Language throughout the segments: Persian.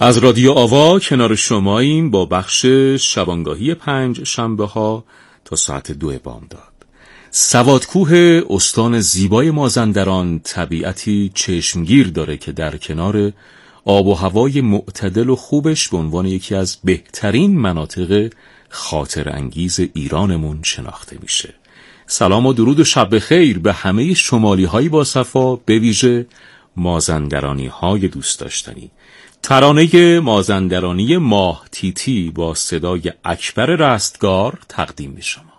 از رادیو آوا کنار شماییم با بخش شبانگاهی 5 شنبه ها تا ساعت 2 بامداد. سوادکوه استان زیبای مازندران طبیعتی چشمگیر داره که در کنار آب و هوای معتدل و خوبش به عنوان یکی از بهترین مناطق خاطر انگیز ایرانمون شناخته میشه. سلام و درود و شب خیر به همه شمالی هایی با صفا، به ویژه مازندرانی های دوست داشتنی. ترانه مازندرانی ماه تیتی با صدای اکبر رستگار تقدیم می شما.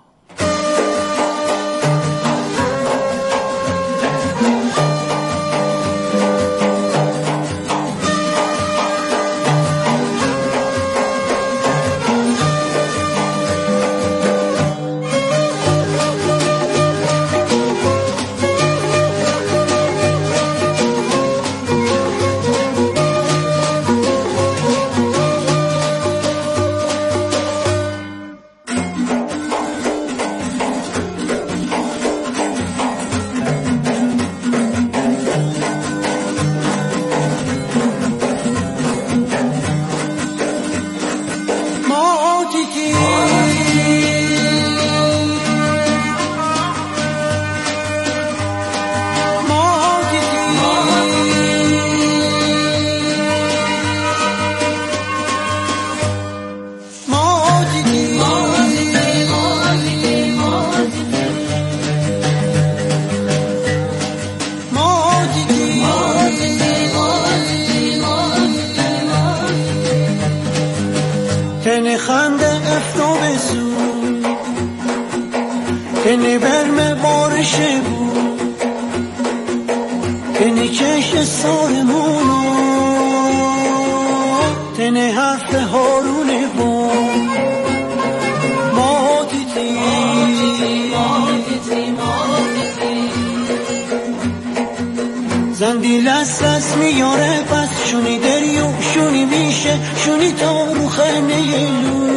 زندی لست میاره پس شونی دری و شونی میشه شونی تا رو خنه لو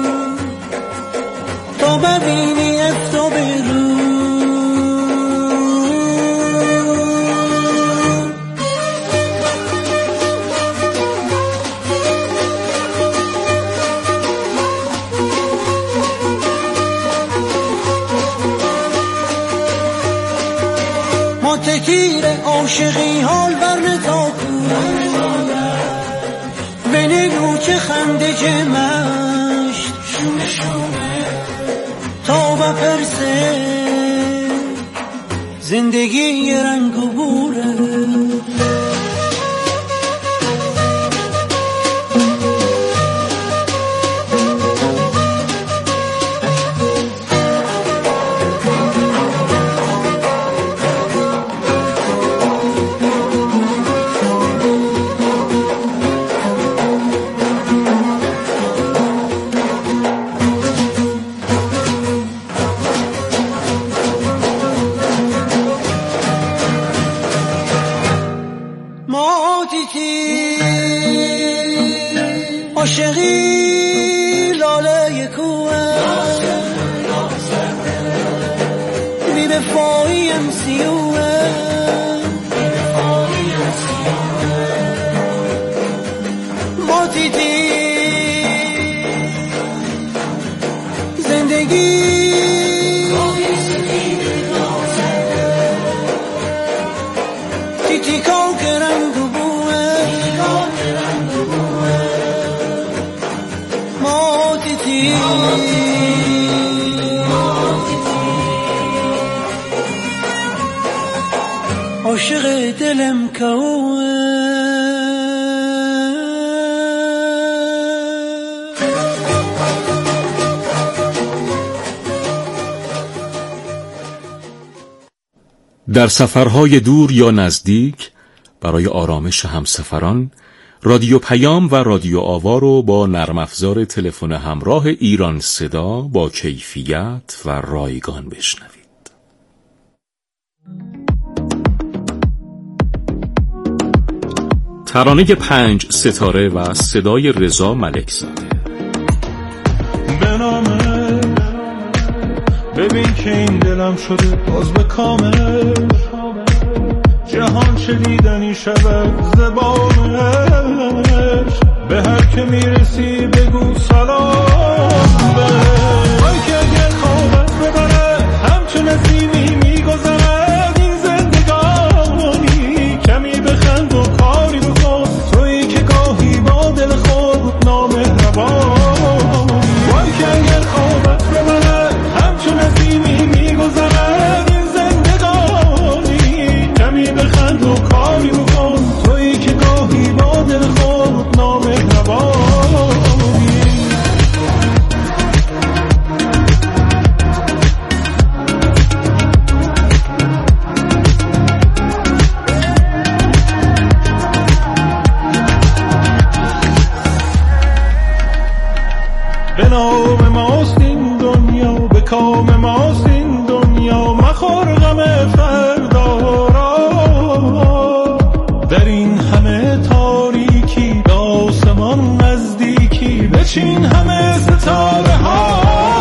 تا ببینی افتو برو تکیر عاشقی حال برنتا کن بنگو چه خنده جمشت شونه شونه تا بپرسه زندگی رنگ و بوره عاشقی لاله کوه بی وفایی امسیوه ما دیدی زندگی تیتی کاو که رنگ و بوه عاشق دلم کوه در سفرهای دور یا نزدیک برای آرامش همسفران رادیو پیام و رادیو آوا رو با نرم افزار تلفن همراه ایران صدا با کیفیت و رایگان بشنوید. ترانه 5 ستاره و صدای رضا ملکزاده. به نامه ببین که این دلم شده باز به کامل جهان چه دیدنی شود زبانش به هر که میرسی بگو سلام به وای که اگه خوابت ببره همچون نسیمی میگذرد این زندگانی کمی بخند و کاری بکن تویی که گاهی با دل خود نامهربانی وای که اگه خوابت ببره همچون نسیمی میگذرد این زندگانی کمی بخند و کاری بکن تویی که گاهی با دل خود نامهربانی به نام ماست این دنیا به کام ماست این دنیا مخور غم فردا را در این همه تاریکی به آسمان نزدیکی بچین همه ستاره ها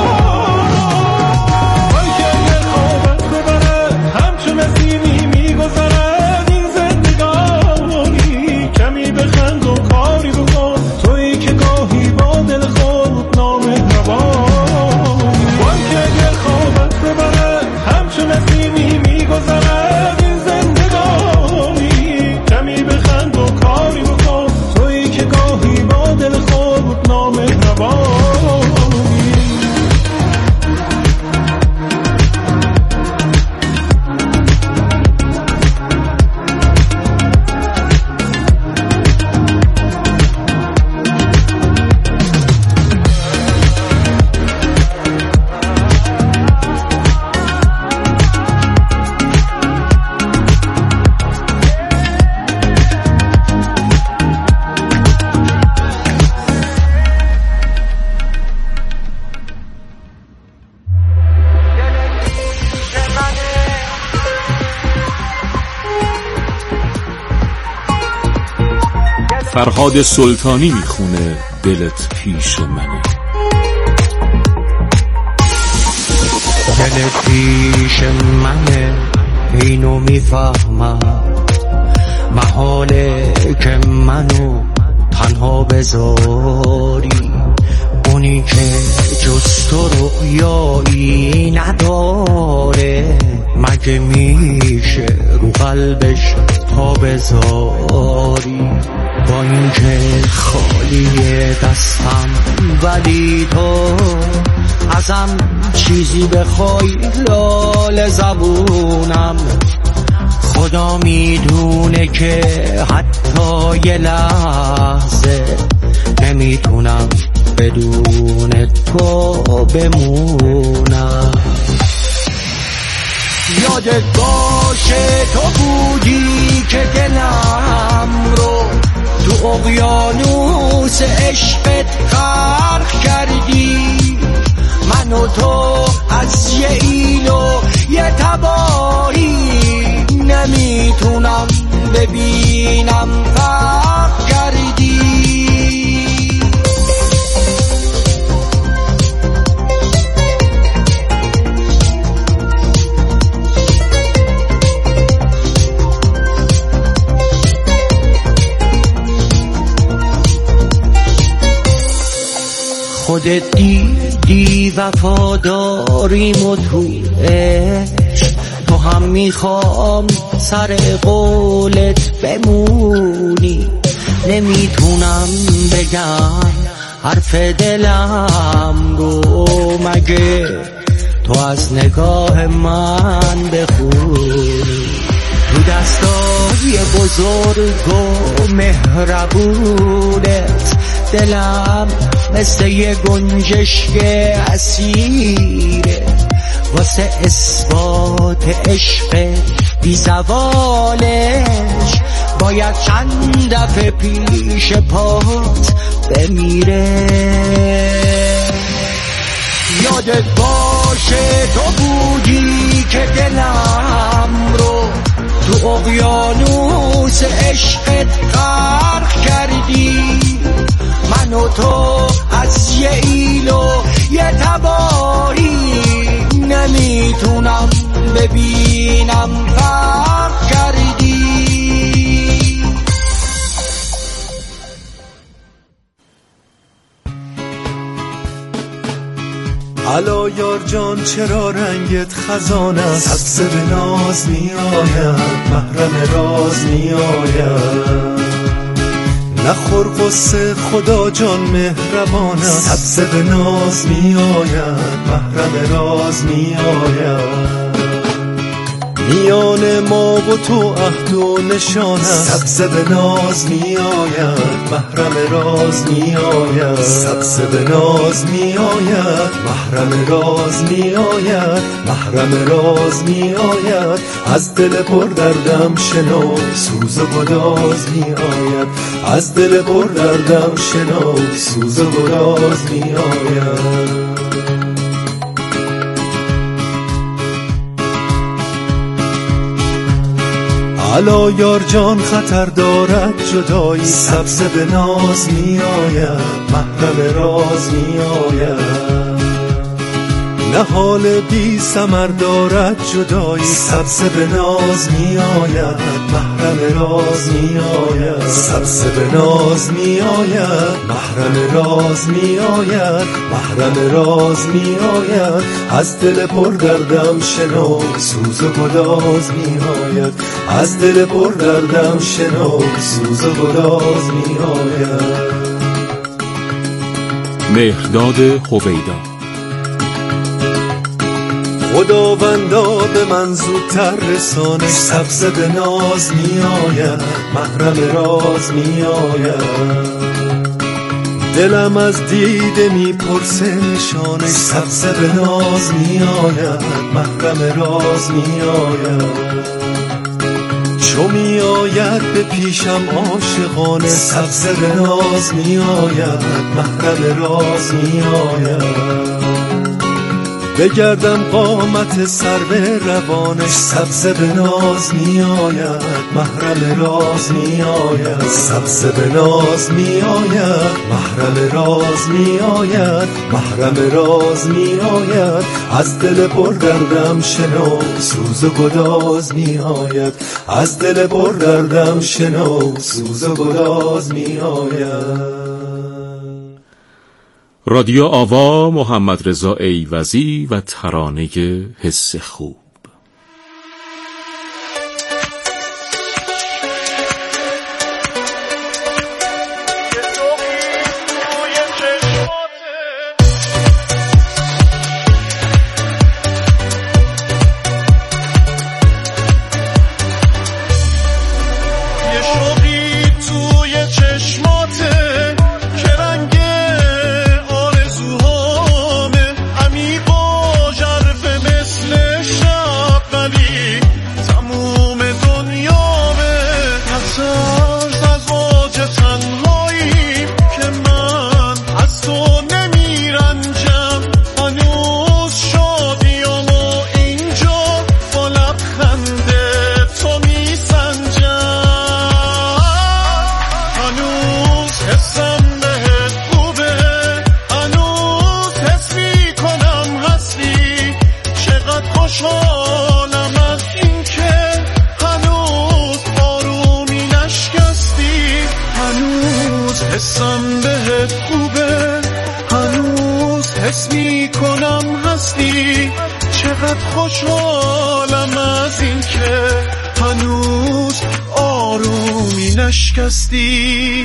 وای که اگر خوابت ببره همچون نسیمی میگذرد این زندگانی کمی بخند و کاری بکن تویی که گاهی با دل خود نامهربانی وای که اگر خوابت ببره همچون نسیمی میگذرد این زندگانی کمی بخند و کاری بکن تویی که گاهی با دل خود نامهربانی فرهاد سلطانی میخونه دلت پیش منه. دلت پیش منه اینو میفهمم محاله که منو تنها بذاری اونی که جز تو رویایی نداره مگه میشه رو قلبش پا بذاری با اینکه خالیه دستم ولی تو ازم چیزی بخوای لال زبونم خدا میدونه که حتی یه لحظه نمیتونم بدون تو بمونم یادت باشه تو بودی که دلم رو تو اقیانوس عشقت غرق کردی من و تو از یه ایل و یه تباهی نمیتونم ببینم غرق کردی خودت دیدی وفاداریم و تو عشق تو هم میخوام سر قولت بمونی نمیتونم بگم حرف دلم رو مگه تو از نگاه من بخونی رو دستای بزرگ و مهربونت دلم مثل یه گنجشک اسیره واسه اثبات عشق بی زوالش باید چند دفعه پیش پات بمیره یادت باشه تو بودی که دلم رو تو اقیانوس عشقت غرق کردی من و تو از یه ایل و یه تباهی نمیتونم ببینم غرق کردی الا یار جان چرا رنگت خزان است، سبز به ناز می آید، محرم راز می آید. نخور قصه خدا جان مهربان است، سبز به ناز می آید، محرم راز می آید. میان ما و تو عهد و نشان است، سبز به ناز می آید، محرم راز می آید. سبز به ناز می آید، محرم راز می آید، محرم راز می آید. از دل پر دردم شنو سوز و گداز می آید، از دل پر دردم شنو سوز و گداز می آید. الا یار جان خطر دارد جدایی، سبز به ناز می آید، محرم راز می آید. نهال بی ثمر دارد جدایی، سبز به ناز می آید، محرم راز می آید. سبز به ناز می آید، محرم راز می آید، محرم راز می آید. از دل پر دردم شنو سوز و گداز می آید، از دل پر دردم شنو سوز و گداز می آید. مهرداد هویدا. خداوندا به من زودتر رسانش، سبز به ناز می آید، محرم راز می آید. دلم از دیده می پرسه نشانش، سبز به ناز می آید، محرم راز می آید. چو می آید به پیشم عاشقانه، سبز به ناز می آید، محرم راز می آید. بگردم قامت سر به روانش، سبز به ناز می آید، محرم راز می آید. سبز به ناز می آید، محرم راز می آید، محرم راز می آید. از دل پر دردم شنو سوز و گداز می آید، از دل پر دردم شنو سوز و گداز می آید. رادیو آوا، محمد رضا ایوزی و ترانه حس خوب. حسم بهت خوبه، هنوز حس میکنم هستی. چقدر خوشحالم از این که هنوز آرومی نشکستی.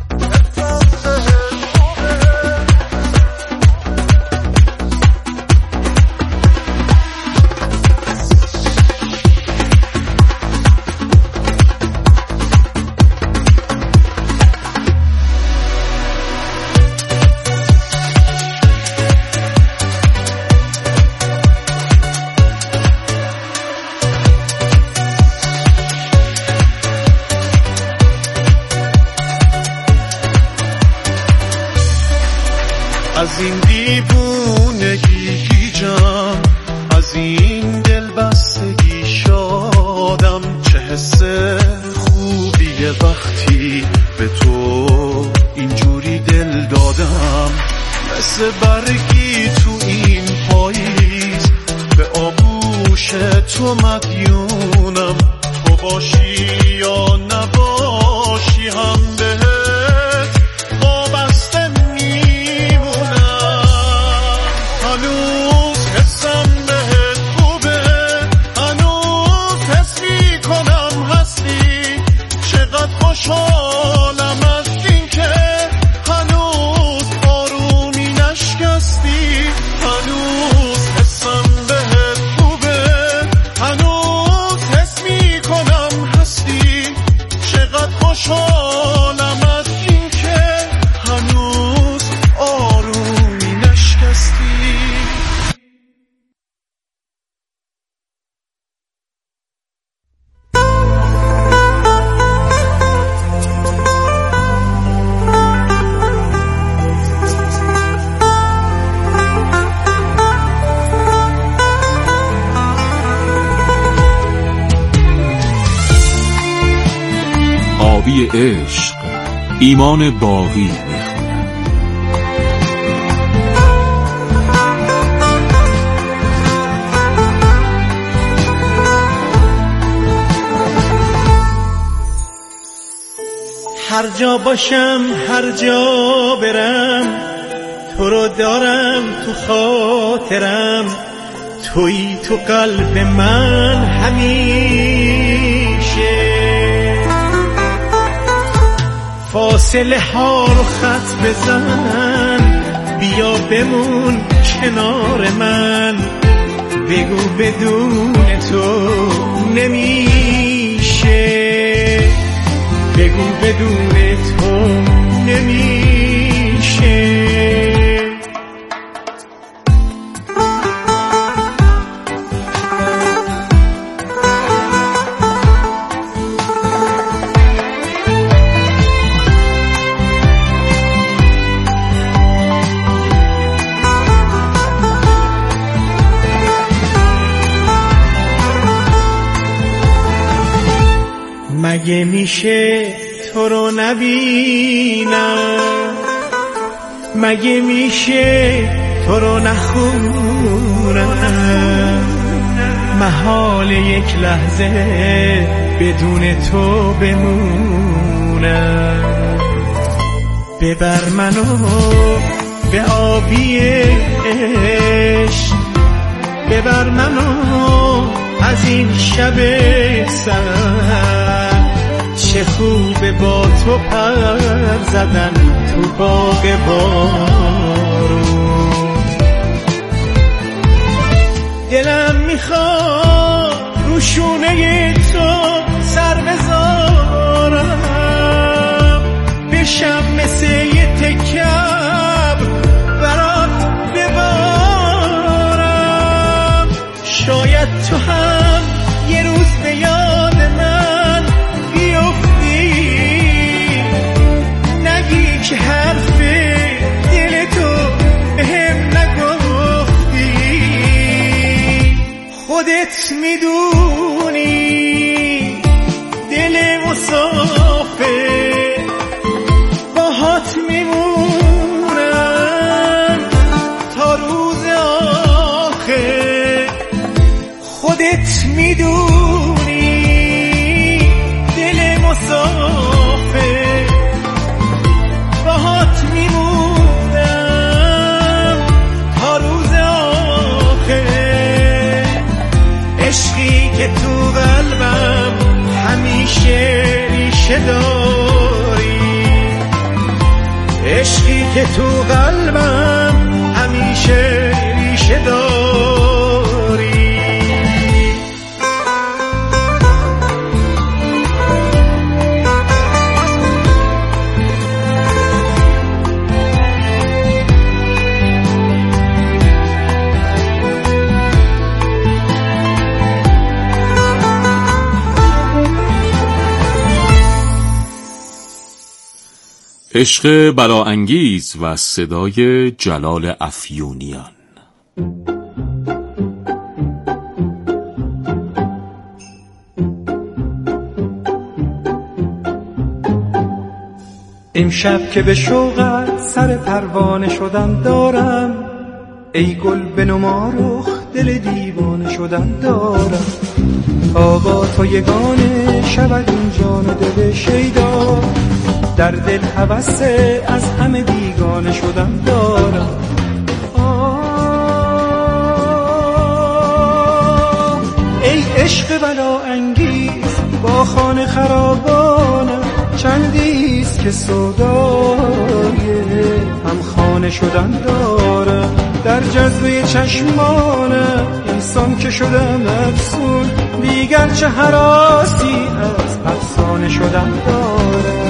از این دیوونگی گیجم، از این دلبستگی شادم. چه حس خوبیه وقتی به تو اینجوری دل دادم. مثل برگی تو این پاییز به آغوش تو مدیونم. تو باشی یا نباشی هم بهت وابسته میمونم. هنوز خوشحالم از این که هنوز آرومی نشکستی. آبی عشق ایمان باقی میخونم. هر جا باشم هر جا برم تو رو دارم تو خاطرم، تویی تو قلب من همیشه. فاصله ها رو خط بزن، بیا بمون کنار من، بگو بدون تو نمیشه، بگو بدون تو نمیشه. مگه میشه تو رو نبینم، مگه میشه تو رو نخونم، محال یک لحظه بدون تو بمونم. ببر منو به آبی عشق، ببر منو از این شب سر، چه خوبه با تو پر زدن تو باغ بارون. دلم میخواد رو شونه تو سر بذارم، بشم مثل یه تکب برات ببارم. شاید تو هم یه روز به یاد من بیفتی، نگی که حرف دل تو بهم نگفتی. خودت میدونی دل مسافر باهات میمونم تا روز آخر. خودت میدونی دل مسافر باهات میمونم تا روز آخر. عشقی که تو قلبم همیشه ریشه داری، عشقی که تو قلبم همیشه ریشه داری. عشق بلاانگیز و صدای جلال افیونیان. امشب که به شوقت سر پروانه شدن دارم، ای گل بنما رخ دل دیوانه شدن دارم. آوا تو یگانه شود این جان و دل شیدا، در دل هوس از همه بیگانه شدن دارم. ای عشق بلا انگیز با خانه خرابانم، چندیست که سودای هم خانه شدن دارم. در جذبه چشمانم انسان که شدم افسون، دیگر چه هراسی از افسانه شدن دارم.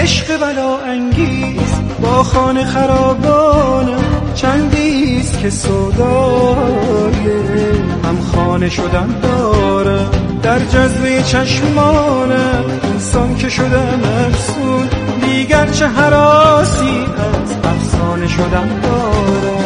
عشق بلا انگیز با خانه خرابانم، چندیست که سودای هم خانه شدن دارم. در جذبه چشمانم انسان که شدم افسون، دیگر چه هراسی از افسانه شدن دارم.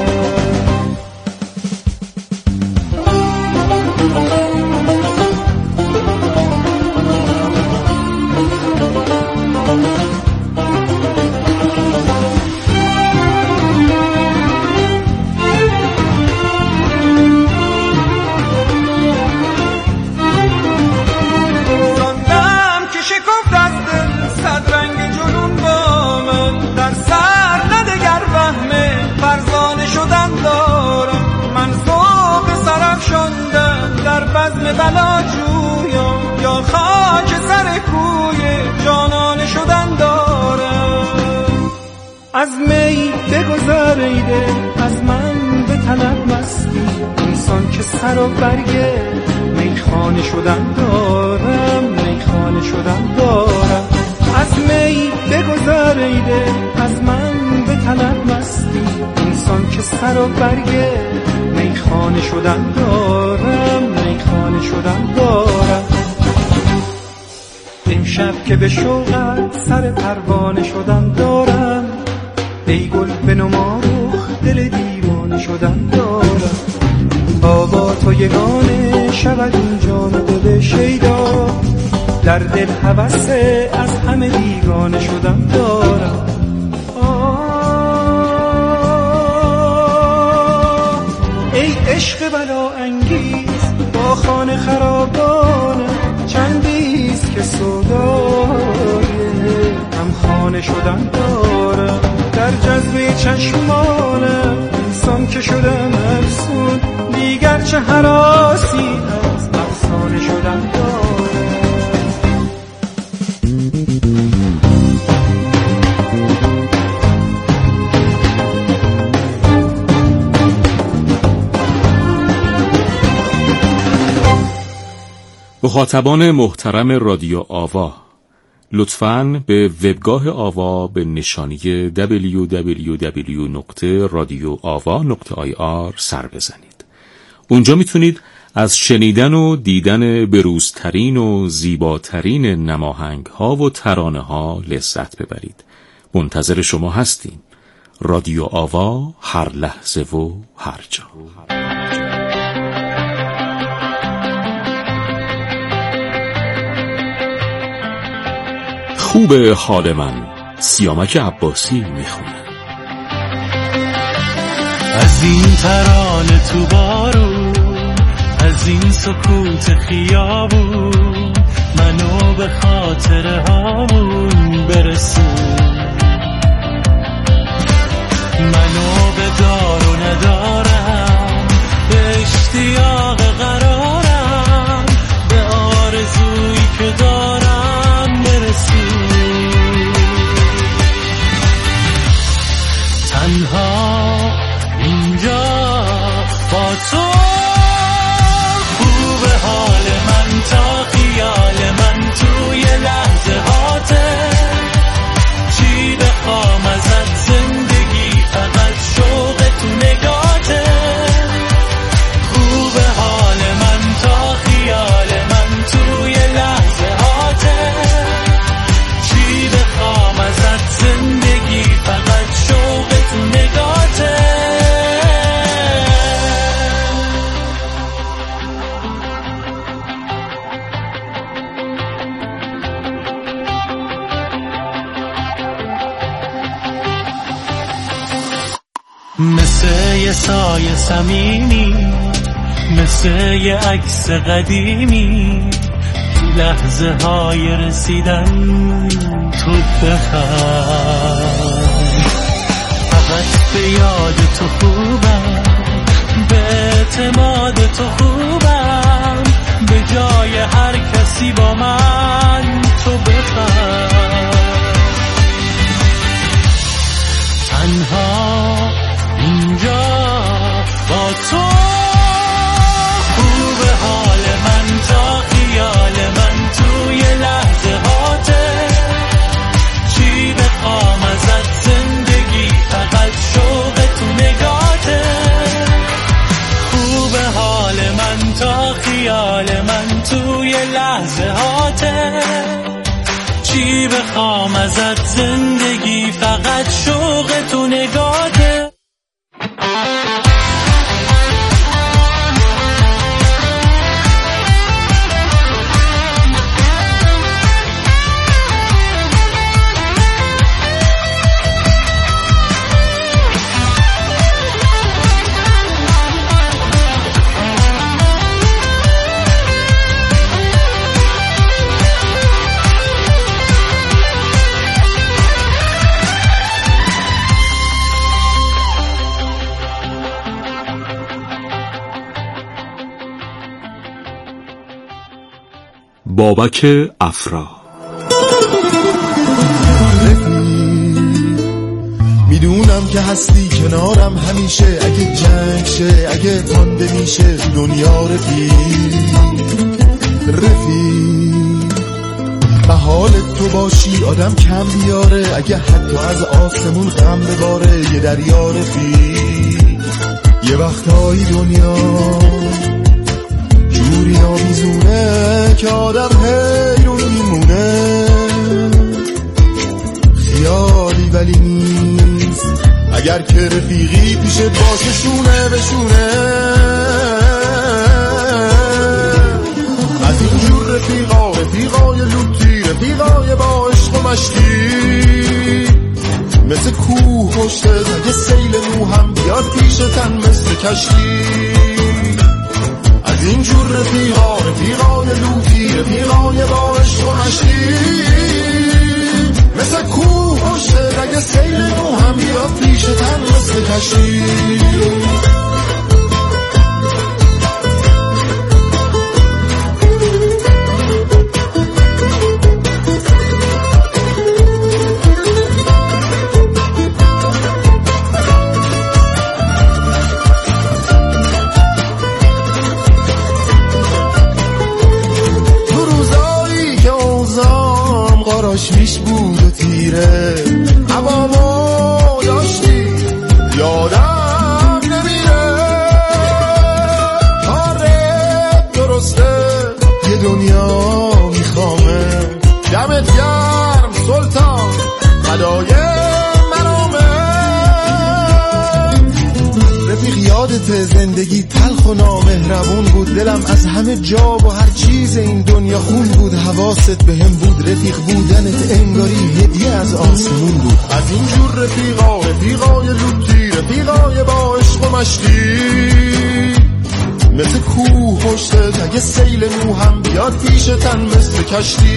بلا جویا یا خاک سر کوی جانانه شدن دارم. از می بگذریده از من به طلب مستی، انسان که سر و برگ میخانه شدن دارم، میخانه شدن دارم. از می بگذریده از من به طلب مستی، انسان که سر و برگ میخانه شدن دارم، میخانه شدن دارم. امشب که به شوقت سر پروانه شدن دارم، ای گل به نما رخ دل دیوانه شدن دارم. تا با تو یگانه شود این جان و دل شیدا، در دل هوس از همه بیگانه شدن دارم. ای عشق بلا انگیز با خانه خرابانم، چندیست که سودای هم خانه شدن دارم. در جذبه چشمانم انسان که شدم افسون، دیگر چه هراسی از افسانه شدن دارم. مخاطبان محترم رادیو آوا، لطفاً به وبگاه آوا به نشانی www.radioava.ir سر بزنید. اونجا میتونید از شنیدن و دیدن بروزترین و زیباترین نماهنگ ها و ترانه ها لذت ببرید. منتظر شما هستیم. رادیو آوا، هر لحظه و هر جا. خوب حال من، سیامک عباسی میخونه. از این ترانه تو بارون، از این سکوت خیابون، منو به خاطره هامون برسون. منو به دار و ندارم، به اشتیاق قرارم، به آرزویی که دارم برسون. تنها اینجا با تو، خوب حال من تا خیال من توی لحظه هاته. چی بخوام ازت زندگی، فقط شوق تو نگاته. خوب حال من تا خیال من توی لحظه هاته. چی بخوام ازت زندگی، فقط شوق تو نگاته. مثل یه سایه صمیمی، مثل یه عکس قدیمی، تو لحظه های رسیدن تو بخند. فقط به یاد تو خوبم، به اعتماد تو خوبم، به جای هر کسی با من تو بخند. تنها اینجا با تو، خوب حال من تا خیال من توی لحظه هاته. چی چی بخوام ازت زندگی فقط شوق تو نگاته. بابک افرا. میدونم که هستی کنارم همیشه، اگه جنگ شه اگه مانده میشه دنیا رفیق به حال تو باشی آدم کم بیاره، اگه حتی از آسمون غم بباره یه دریا رفیق. یه وقتایی دنیا جوری آمیزونه که آدم حیرون میمونه، خیالی ولی نیست اگر که رفیقی پیشت باشه شونه به شونه. از اینجور رفیقای لوتی، رفیقای با عشق و مشتی، مثل کوه پشت اگه سیل نو هم بیاد پیشتن مثل کشتی. از اینجور رفیقای لوتی، رفیقای با عشق و مشتی، مثل کوه پشت اگه سیل نو هم بیاد پیشتن مثل کشتی. قراش بود و تیره هوامو داشتی یادم نمیره. آره درسته یه دنیا میخوامه، دمت گرم سلطان فدای مرامه. رفیق یادت زندگی تلخ و نامهربون بود، دلم از همه جا و هر چیز این دنیا خون بود. حواست به هم بود، رفیق بودنت انگاری هدیه از آسمون بود. از اینجور رفیقای لوتی، رفیقای با عشق و مشتی، مثل کوه پشتت اگه سیل نو هم بیاد پیشتن مثل کشتی.